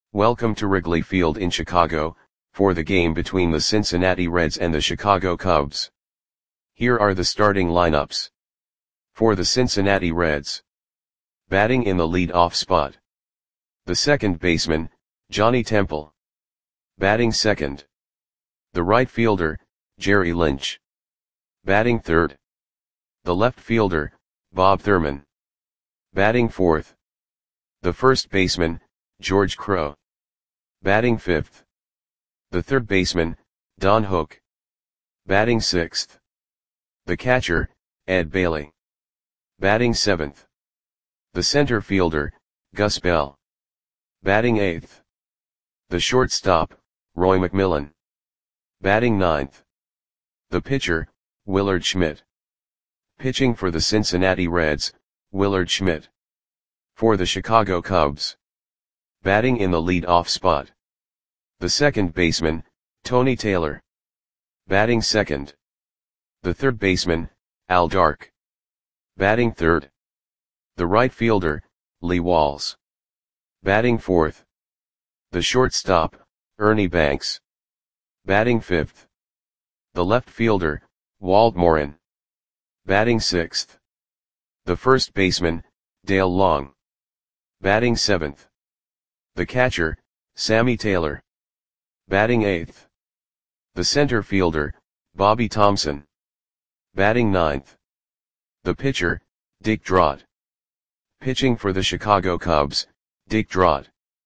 Welcome to Wrigley Field in Chicago, for the game between the Cincinnati Reds and the Chicago Cubs. Here are the starting lineups. For the Cincinnati Reds. Batting in the lead-off spot. The second baseman, Johnny Temple. Batting second. The right fielder, Jerry Lynch. Batting third. The left fielder, Bob Thurman. Batting fourth. The first baseman, George Crowe. Batting fifth. The third baseman, Don Hook. Batting sixth. The catcher, Ed Bailey. Batting seventh. The center fielder, Gus Bell. Batting eighth. The shortstop, Roy McMillan. Batting ninth. The pitcher, Willard Schmidt. Pitching for the Cincinnati Reds, Willard Schmidt. For the Chicago Cubs. Batting in the lead-off spot. The second baseman, Tony Taylor. Batting second. The third baseman, Al Dark. Batting third. The right fielder, Lee Walls. Batting fourth. The shortstop, Ernie Banks. Batting fifth. The left fielder, Walt Morin. Batting sixth. The first baseman, Dale Long. Batting seventh. The catcher, Sammy Taylor. Batting eighth. The center fielder, Bobby Thompson. Batting ninth. The pitcher, Dick Drott. Pitching for the Chicago Cubs, Dick Drott.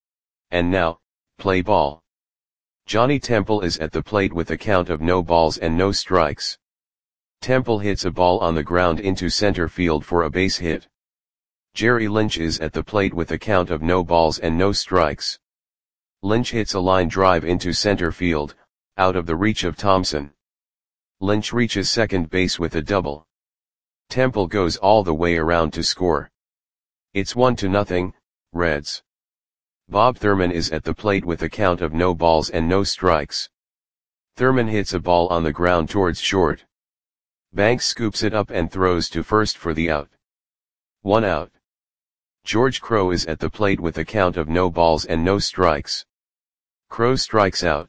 And now, play ball. Johnny Temple is at the plate with a count of no balls and no strikes. Temple hits a ball on the ground into center field for a base hit. Jerry Lynch is at the plate with a count of no balls and no strikes. Lynch hits a line drive into center field, out of the reach of Thompson. Lynch reaches second base with a double. Temple goes all the way around to score. It's 1-0, Reds. Bob Thurman is at the plate with a count of no balls and no strikes. Thurman hits a ball on the ground towards short. Banks scoops it up and throws to first for the out. 1 out. George Crowe is at the plate with a count of no balls and no strikes. Crowe strikes out.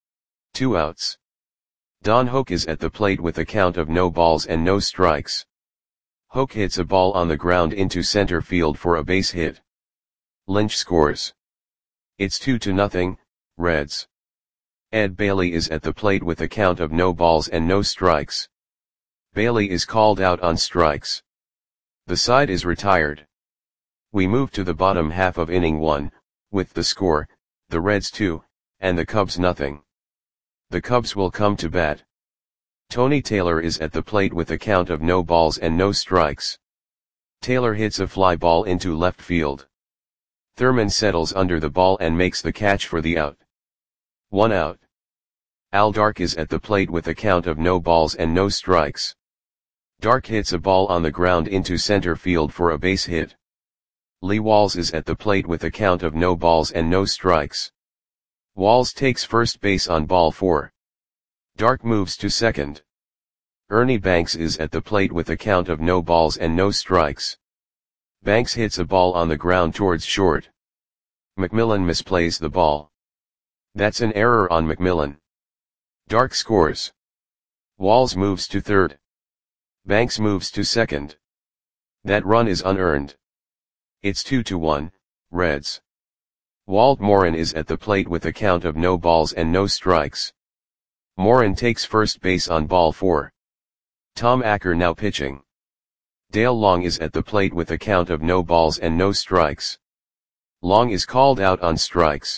2 outs. Don Hook is at the plate with a count of no balls and no strikes. Hook hits a ball on the ground into center field for a base hit. Lynch scores. It's 2-0, Reds. Ed Bailey is at the plate with a count of no balls and no strikes. Bailey is called out on strikes. The side is retired. We move to the bottom half of inning 1, with the score, the Reds 2, and the Cubs nothing. The Cubs will come to bat. Tony Taylor is at the plate with a count of no balls and no strikes. Taylor hits a fly ball into left field. Thurman settles under the ball and makes the catch for the out. 1 out. Al Dark is at the plate with a count of no balls and no strikes. Dark hits a ball on the ground into center field for a base hit. Lee Walls is at the plate with a count of no balls and no strikes. Walls takes first base on ball 4. Dark moves to second. Ernie Banks is at the plate with a count of no balls and no strikes. Banks hits a ball on the ground towards short. McMillan misplays the ball. That's an error on McMillan. Dark scores. Walls moves to third. Banks moves to second. That run is unearned. It's 2-1, Reds. Walt Morin is at the plate with a count of no balls and no strikes. Morin takes first base on ball 4. Tom Acker now pitching. Dale Long is at the plate with a count of no balls and no strikes. Long is called out on strikes.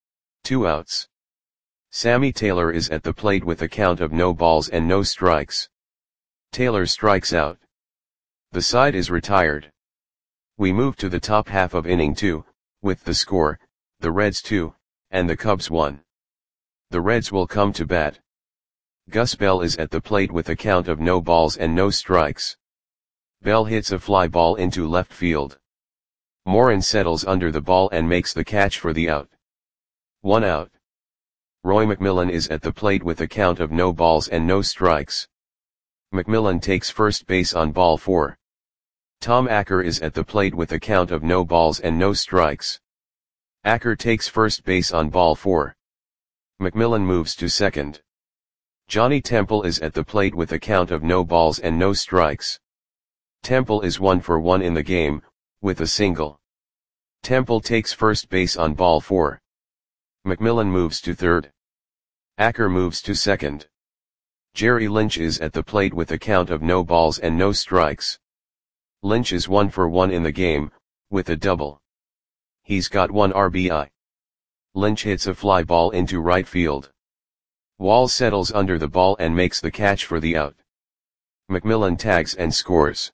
2 outs. Sammy Taylor is at the plate with a count of no balls and no strikes. Taylor strikes out. The side is retired. We move to the top half of inning 2, with the score, the Reds 2, and the Cubs 1. The Reds will come to bat. Gus Bell is at the plate with a count of no balls and no strikes. Bell hits a fly ball into left field. Morin settles under the ball and makes the catch for the out. 1 out. Roy McMillan is at the plate with a count of no balls and no strikes. McMillan takes first base on ball 4. Tom Acker is at the plate with a count of no balls and no strikes. Acker takes first base on ball 4. McMillan moves to second. Johnny Temple is at the plate with a count of no balls and no strikes. Temple is 1 for 1 in the game, with a single. Temple takes first base on ball 4. McMillan moves to third. Acker moves to second. Jerry Lynch is at the plate with a count of no balls and no strikes. Lynch is 1 for 1 in the game, with a double. He's got 1 RBI. Lynch hits a fly ball into right field. Wall settles under the ball and makes the catch for the out. McMillan tags and scores.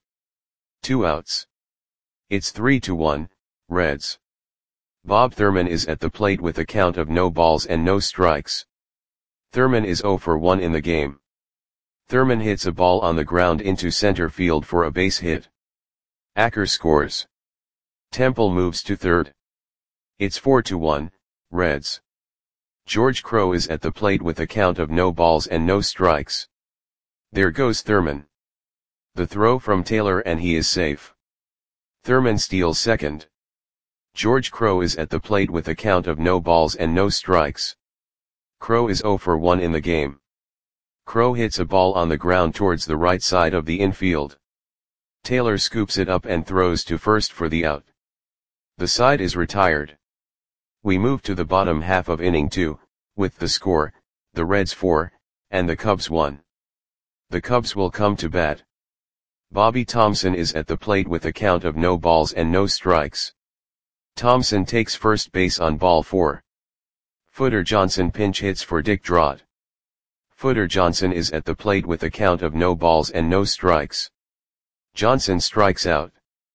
2 outs. It's 3-1, Reds. Bob Thurman is at the plate with a count of no balls and no strikes. Thurman is 0 for 1 in the game. Thurman hits a ball on the ground into center field for a base hit. Acker scores. Temple moves to third. It's 4-1, Reds. George Crowe is at the plate with a count of no balls and no strikes. There goes Thurman. The throw from Taylor and he is safe. Thurman steals second. George Crowe is at the plate with a count of no balls and no strikes. Crowe is 0 for 1 in the game. Crowe hits a ball on the ground towards the right side of the infield. Taylor scoops it up and throws to first for the out. The side is retired. We move to the bottom half of inning 2, with the score, the Reds 4, and the Cubs 1. The Cubs will come to bat. Bobby Thomson is at the plate with a count of no balls and no strikes. Thomson takes first base on ball 4. Footer Johnson pinch hits for Dick Drott. Footer Johnson is at the plate with a count of no balls and no strikes. Johnson strikes out.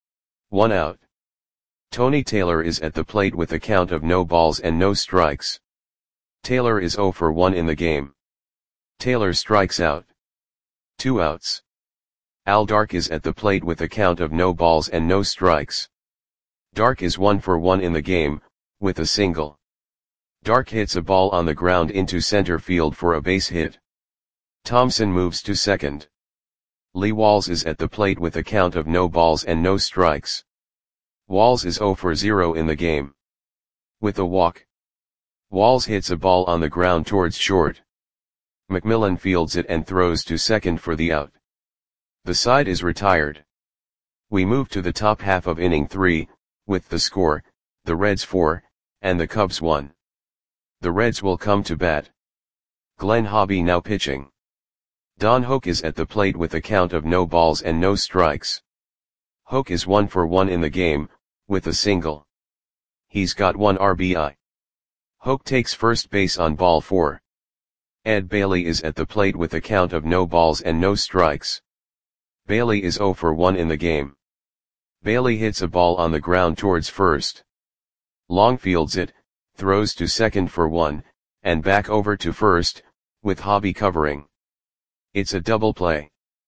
1 out. Tony Taylor is at the plate with a count of no balls and no strikes. Taylor is 0 for 1 in the game. Taylor strikes out. 2 outs. Al Dark is at the plate with a count of no balls and no strikes. Dark is 1 for 1 in the game, with a single. Dark hits a ball on the ground into center field for a base hit. Thomson moves to second. Lee Walls is at the plate with a count of no balls and no strikes. Walls is 0 for 0 in the game. With a walk. Walls hits a ball on the ground towards short. McMillan fields it and throws to second for the out. The side is retired. We move to the top half of inning 3, with the score, the Reds 4, and the Cubs 1. The Reds will come to bat. Glenn Hobby now pitching. Don Hoke is at the plate with a count of no balls and no strikes. Hoke is 1 for 1 in the game, with a single. He's got 1 RBI. Hoke takes first base on ball 4. Ed Bailey is at the plate with a count of no balls and no strikes. Bailey is 0 for 1 in the game. Bailey hits a ball on the ground towards first. Long fields it, throws to second for 1, and back over to first, with Hobby covering. It's a double play.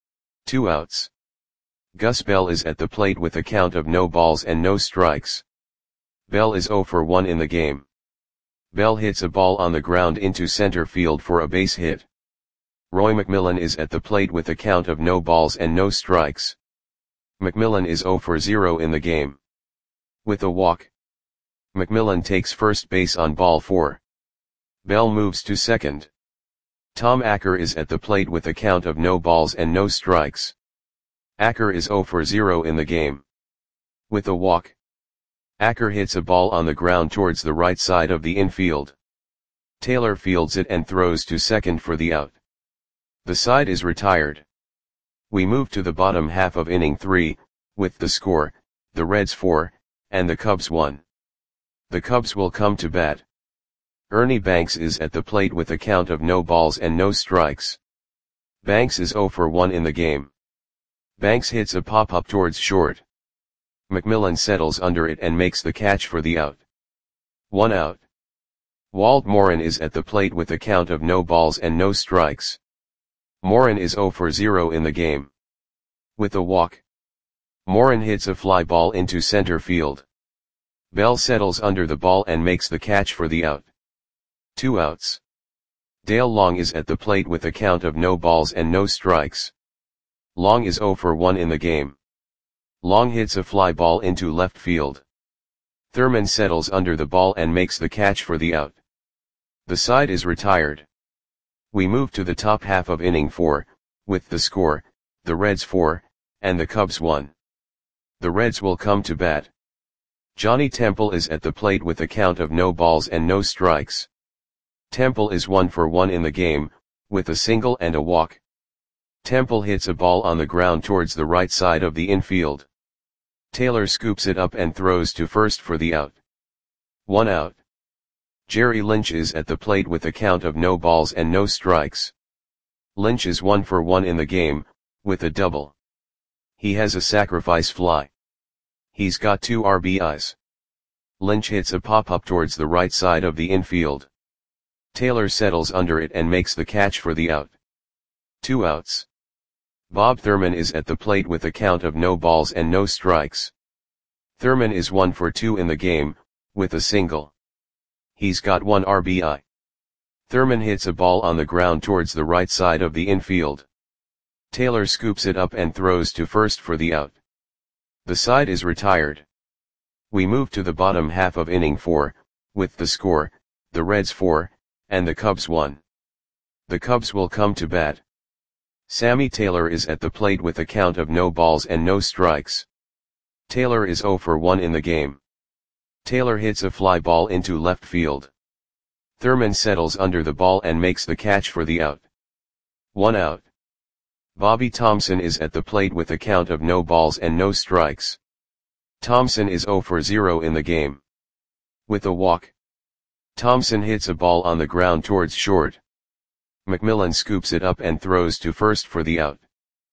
2 outs. Gus Bell is at the plate with a count of no balls and no strikes. Bell is 0 for 1 in the game. Bell hits a ball on the ground into center field for a base hit. Roy McMillan is at the plate with a count of no balls and no strikes. McMillan is 0 for 0 in the game. With a walk. McMillan takes first base on ball 4. Bell moves to second. Tom Acker is at the plate with a count of no balls and no strikes. Acker is 0 for 0 in the game. With a walk. Acker hits a ball on the ground towards the right side of the infield. Taylor fields it and throws to second for the out. The side is retired. We move to the bottom half of inning 3, with the score, the Reds 4, and the Cubs 1. The Cubs will come to bat. Ernie Banks is at the plate with a count of no balls and no strikes. Banks is 0 for 1 in the game. Banks hits a pop-up towards short. McMillan settles under it and makes the catch for the out. 1 out. Walt Morin is at the plate with a count of no balls and no strikes. Morin is 0 for 0 in the game. With a walk. Morin hits a fly ball into center field. Bell settles under the ball and makes the catch for the out. 2 outs. Dale Long is at the plate with a count of no balls and no strikes. Long is 0 for 1 in the game. Long hits a fly ball into left field. Thurman settles under the ball and makes the catch for the out. The side is retired. We move to the top half of inning 4, with the score, the Reds 4, and the Cubs 1. The Reds will come to bat. Johnny Temple is at the plate with a count of no balls and no strikes. Temple is 1 for 1 in the game, with a single and a walk. Temple hits a ball on the ground towards the right side of the infield. Taylor scoops it up and throws to first for the out. 1 out. Jerry Lynch is at the plate with a count of no balls and no strikes. Lynch is 1 for 1 in the game, with a double. He has a sacrifice fly. He's got 2 RBIs. Lynch hits a pop-up towards the right side of the infield. Taylor settles under it and makes the catch for the out. 2 outs. Bob Thurman is at the plate with a count of no balls and no strikes. Thurman is 1 for 2 in the game, with a single. He's got 1 RBI. Thurman hits a ball on the ground towards the right side of the infield. Taylor scoops it up and throws to first for the out. The side is retired. We move to the bottom half of inning 4, with the score, the Reds 4, and the Cubs 1. The Cubs will come to bat. Sammy Taylor is at the plate with a count of no balls and no strikes. Taylor is 0 for 1 in the game. Taylor hits a fly ball into left field. Thurman settles under the ball and makes the catch for the out. 1 out. Bobby Thompson is at the plate with a count of no balls and no strikes. Thompson is 0 for 0 in the game. With a walk. Thompson hits a ball on the ground towards short. McMillan scoops it up and throws to first for the out.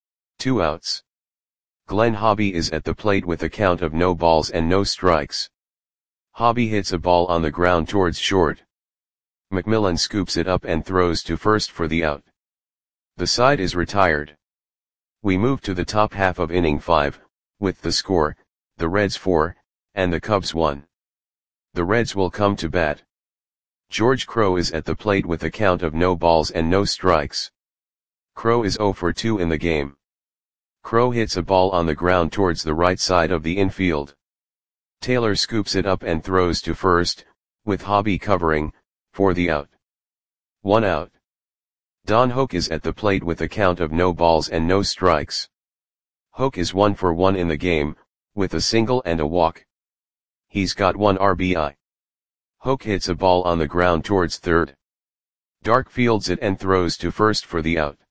2 outs. Glenn Hobby is at the plate with a count of no balls and no strikes. Hobby hits a ball on the ground towards short. McMillan scoops it up and throws to first for the out. The side is retired. We move to the top half of inning 5, with the score, the Reds 4, and the Cubs 1. The Reds will come to bat. George Crowe is at the plate with a count of no balls and no strikes. Crowe is 0 for 2 in the game. Crowe hits a ball on the ground towards the right side of the infield. Taylor scoops it up and throws to first, with Hobby covering, for the out. 1 out. Don Hoke is at the plate with a count of no balls and no strikes. Hoke is 1 for 1 in the game, with a single and a walk. He's got 1 RBI. Hoke hits a ball on the ground towards third. Dark fields it and throws to first for the out.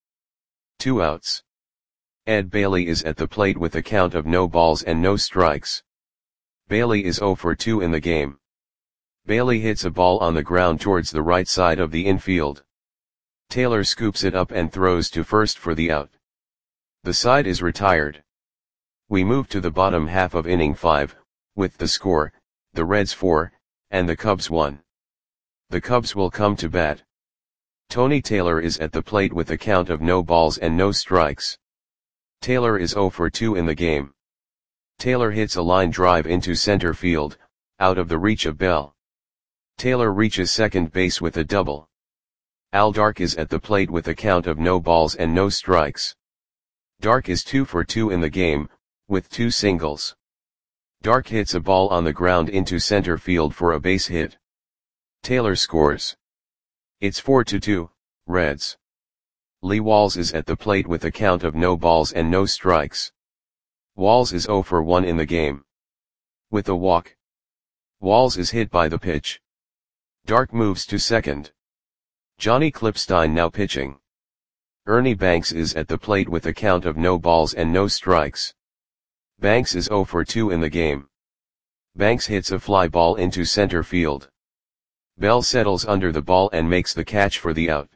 2 outs. Ed Bailey is at the plate with a count of no balls and no strikes. Bailey is 0 for 2 in the game. Bailey hits a ball on the ground towards the right side of the infield. Taylor scoops it up and throws to first for the out. The side is retired. We move to the bottom half of inning 5, with the score, the Reds 4, and the Cubs 1. The Cubs will come to bat. Tony Taylor is at the plate with a count of no balls and no strikes. Taylor is 0 for 2 in the game. Taylor hits a line drive into center field, out of the reach of Bell. Taylor reaches second base with a double. Al Dark is at the plate with a count of no balls and no strikes. Dark is 2 for 2 in the game, with 2 singles. Dark hits a ball on the ground into center field for a base hit. Taylor scores. It's 4-2, Reds. Lee Walls is at the plate with a count of no balls and no strikes. Walls is 0 for 1 in the game. With a walk. Walls is hit by the pitch. Dark moves to second. Johnny Klipstein now pitching. Ernie Banks is at the plate with a count of no balls and no strikes. Banks is 0 for 2 in the game. Banks hits a fly ball into center field. Bell settles under the ball and makes the catch for the out.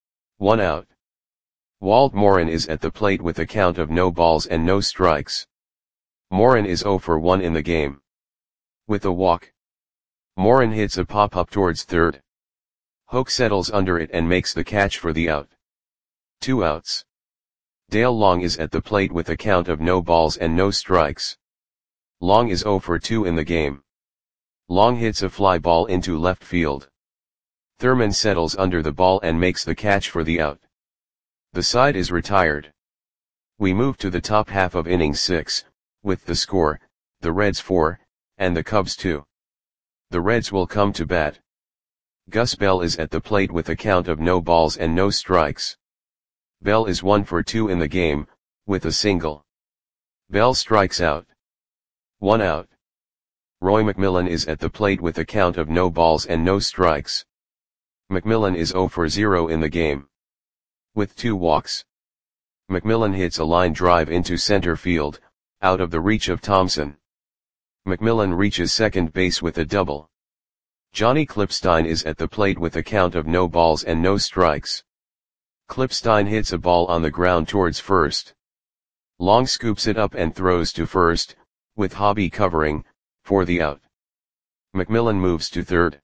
1 out. Walt Morin is at the plate with a count of no balls and no strikes. Morin is 0 for 1 in the game. With a walk. Morin hits a pop-up towards third. Hoke settles under it and makes the catch for the out. 2 outs. Dale Long is at the plate with a count of no balls and no strikes. Long is 0 for 2 in the game. Long hits a fly ball into left field. Thurman settles under the ball and makes the catch for the out. The side is retired. We move to the top half of inning 6, with the score, the Reds 4, and the Cubs 2. The Reds will come to bat. Gus Bell is at the plate with a count of no balls and no strikes. Bell is 1 for 2 in the game, with a single. Bell strikes out. 1 out. Roy McMillan is at the plate with a count of no balls and no strikes. McMillan is 0 for 0 in the game. With 2 walks. McMillan hits a line drive into center field, out of the reach of Thompson. McMillan reaches second base with a double. Johnny Klipstein is at the plate with a count of no balls and no strikes. Klipstein hits a ball on the ground towards first. Long scoops it up and throws to first, with Hobby covering, for the out. McMillan moves to third.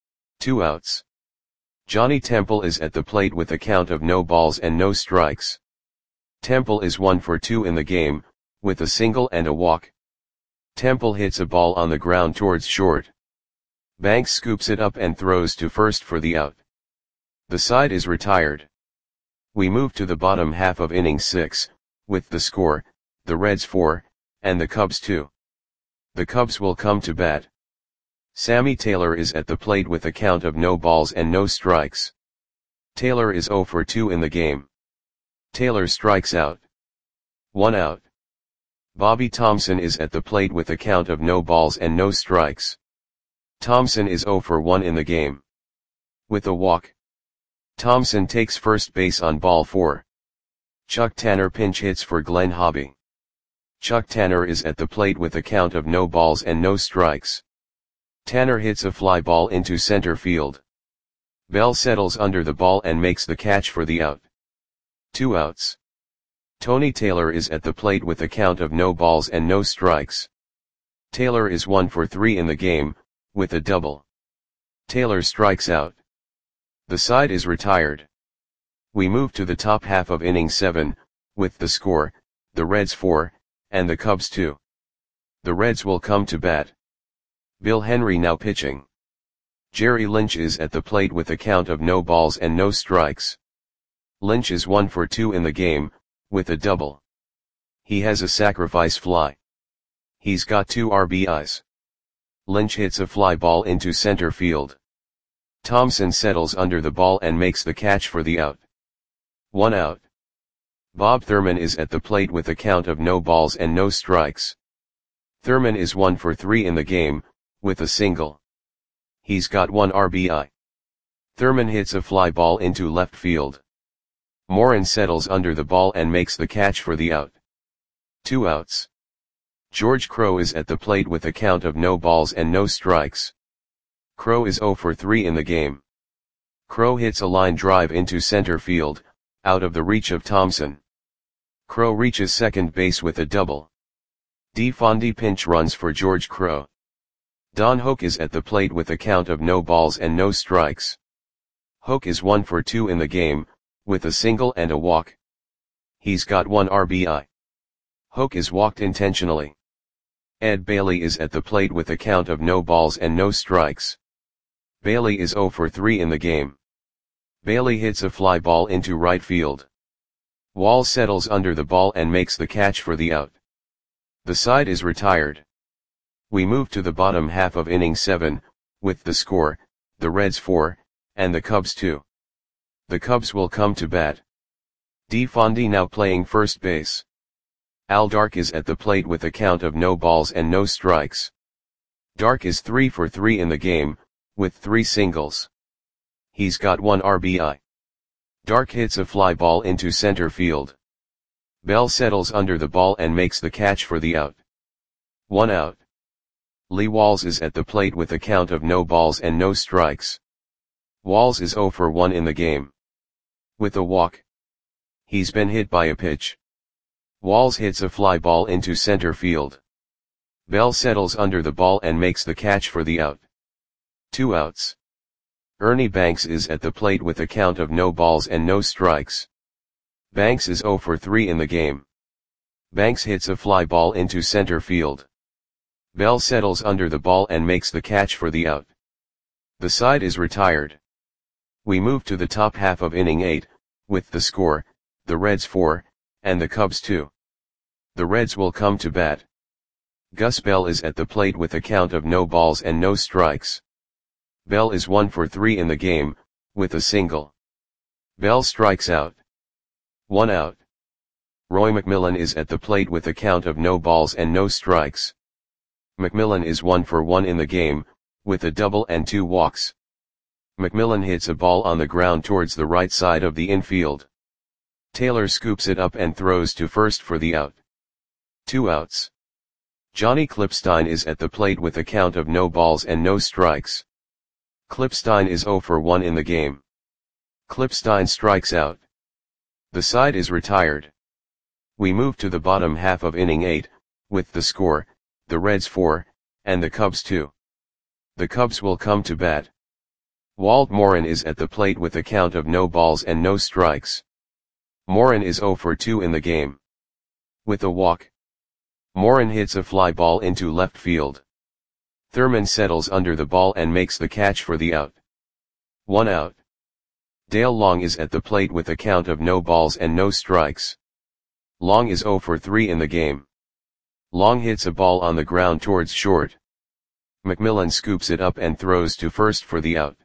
2 outs. Johnny Temple is at the plate with a count of no balls and no strikes. Temple is 1 for 2 in the game, with a single and a walk. Temple hits a ball on the ground towards short. Banks scoops it up and throws to first for the out. The side is retired. We move to the bottom half of inning 6, with the score, the Reds 4, and the Cubs 2. The Cubs will come to bat. Sammy Taylor is at the plate with a count of no balls and no strikes. Taylor is 0 for 2 in the game. Taylor strikes out. 1 out. Bobby Thompson is at the plate with a count of no balls and no strikes. Thompson is 0 for 1 in the game. With a walk. Thompson takes first base on ball 4. Chuck Tanner pinch hits for Glenn Hobby. Chuck Tanner is at the plate with a count of no balls and no strikes. Tanner hits a fly ball into center field. Bell settles under the ball and makes the catch for the out. 2 outs. Tony Taylor is at the plate with a count of no balls and no strikes. Taylor is 1 for 3 in the game, with a double. Taylor strikes out. The side is retired. We move to the top half of inning 7, with the score, the Reds 4, and the Cubs 2. The Reds will come to bat. Bill Henry now pitching. Jerry Lynch is at the plate with a count of no balls and no strikes. Lynch is 1 for 2 in the game, with a double. He has a sacrifice fly. He's got 2 RBIs. Lynch hits a fly ball into center field. Thompson settles under the ball and makes the catch for the out. 1 out. Bob Thurman is at the plate with a count of no balls and no strikes. Thurman is 1 for 3 in the game, with a single. He's got 1 RBI. Thurman hits a fly ball into left field. Morin settles under the ball and makes the catch for the out. 2 outs. George Crowe is at the plate with a count of no balls and no strikes. Crowe is 0 for 3 in the game. Crowe hits a line drive into center field, out of the reach of Thompson. Crowe reaches second base with a double. DeFondy pinch runs for George Crowe. Don Hoke is at the plate with a count of no balls and no strikes. Hoke is 1 for 2 in the game, with a single and a walk. He's got 1 RBI. Hoke is walked intentionally. Ed Bailey is at the plate with a count of no balls and no strikes. Bailey is 0 for 3 in the game. Bailey hits a fly ball into right field. Wall settles under the ball and makes the catch for the out. The side is retired. We move to the bottom half of inning 7, with the score, the Reds 4, and the Cubs 2. The Cubs will come to bat. DeFondy now playing first base. Al Dark is at the plate with a count of no balls and no strikes. Dark is 3 for 3 in the game, with 3 singles. He's got 1 RBI. Dark hits a fly ball into center field. Bell settles under the ball and makes the catch for the out. 1 out. Lee Walls is at the plate with a count of no balls and no strikes. Walls is 0 for 1 in the game. With a walk. He's been hit by a pitch. Walls hits a fly ball into center field. Bell settles under the ball and makes the catch for the out. 2 outs. Ernie Banks is at the plate with a count of no balls and no strikes. Banks is 0 for 3 in the game. Banks hits a fly ball into center field. Bell settles under the ball and makes the catch for the out. The side is retired. We move to the top half of inning 8, with the score, the Reds 4, and the Cubs 2. The Reds will come to bat. Gus Bell is at the plate with a count of no balls and no strikes. Bell is 1 for 3 in the game, with a single. Bell strikes out. 1 out. Roy McMillan is at the plate with a count of no balls and no strikes. McMillan is 1 for 1 in the game, with a double and 2 walks. McMillan hits a ball on the ground towards the right side of the infield. Taylor scoops it up and throws to first for the out. 2 outs. Johnny Klippstein is at the plate with a count of no balls and no strikes. Klippstein is 0 for 1 in the game. Klippstein strikes out. The side is retired. We move to the bottom half of inning 8, with the score, the Reds 4, and the Cubs 2. The Cubs will come to bat. Walt Morin is at the plate with a count of no balls and no strikes. Morin is 0 for 2 in the game. With a walk. Morin hits a fly ball into left field. Thurman settles under the ball and makes the catch for the out. 1 out. Dale Long is at the plate with a count of no balls and no strikes. Long is 0 for 3 in the game. Long hits a ball on the ground towards short. McMillan scoops it up and throws to first for the out.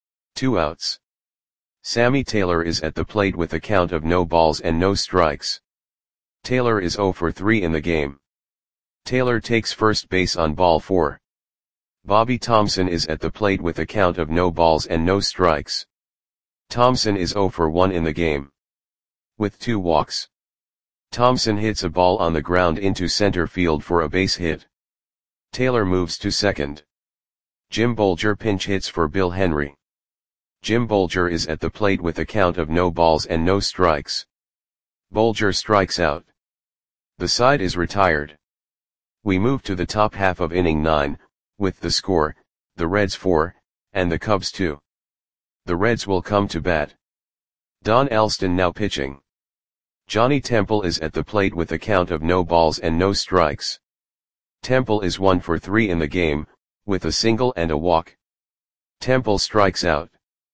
2 outs. Sammy Taylor is at the plate with a count of no balls and no strikes. Taylor is 0 for 3 in the game. Taylor takes first base on ball 4. Bobby Thompson is at the plate with a count of no balls and no strikes. Thompson is 0 for 1 in the game. With 2 walks. Thompson hits a ball on the ground into center field for a base hit. Taylor moves to second. Jim Bolger pinch hits for Bill Henry. Jim Bolger is at the plate with a count of no balls and no strikes. Bolger strikes out. The side is retired. We move to the top half of inning 9, with the score, the Reds 4, and the Cubs 2. The Reds will come to bat. Don Alston now pitching. Johnny Temple is at the plate with a count of no balls and no strikes. Temple is 1 for 3 in the game, with a single and a walk. Temple strikes out.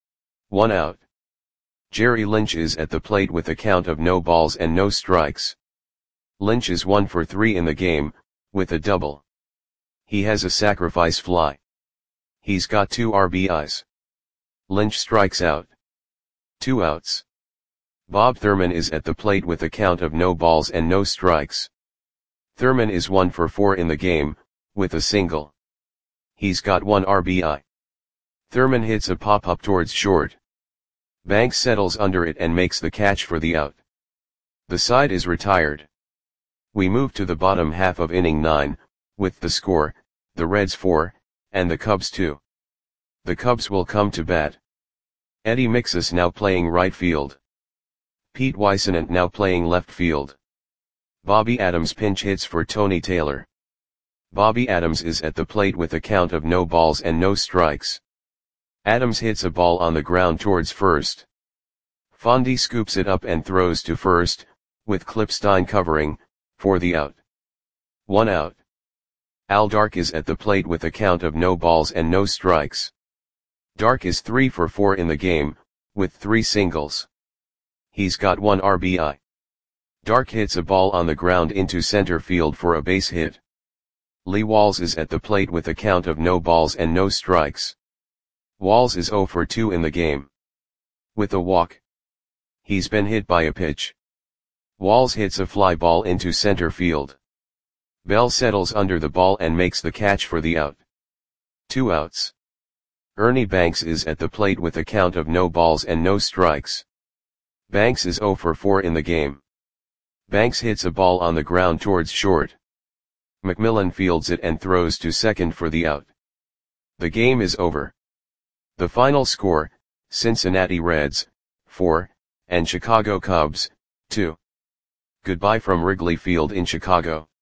1 out. Jerry Lynch is at the plate with a count of no balls and no strikes. Lynch is 1 for 3 in the game, with a double. He has a sacrifice fly. He's got 2 RBIs. Lynch strikes out. 2 outs. Bob Thurman is at the plate with a count of no balls and no strikes. Thurman is 1 for 4 in the game, with a single. He's got 1 RBI. Thurman hits a pop-up towards short. Banks settles under it and makes the catch for the out. The side is retired. We move to the bottom half of inning 9, with the score, the Reds 4, and the Cubs 2. The Cubs will come to bat. Eddie Mixus now playing right field. Pete Weissenant now playing left field. Bobby Adams pinch hits for Tony Taylor. Bobby Adams is at the plate with a count of no balls and no strikes. Adams hits a ball on the ground towards first. Fondy scoops it up and throws to first, with Klippstein covering, for the out. 1 out. Al Dark is at the plate with a count of no balls and no strikes. Dark is 3 for 4 in the game, with 3 singles. He's got 1 RBI. Dark hits a ball on the ground into center field for a base hit. Lee Walls is at the plate with a count of no balls and no strikes. Walls is 0 for 2 in the game. With a walk. He's been hit by a pitch. Walls hits a fly ball into center field. Bell settles under the ball and makes the catch for the out. 2 outs. Ernie Banks is at the plate with a count of no balls and no strikes. Banks is 0 for 4 in the game. Banks hits a ball on the ground towards short. McMillan fields it and throws to second for the out. The game is over. The final score, Cincinnati Reds, 4, and Chicago Cubs, 2. Goodbye from Wrigley Field in Chicago.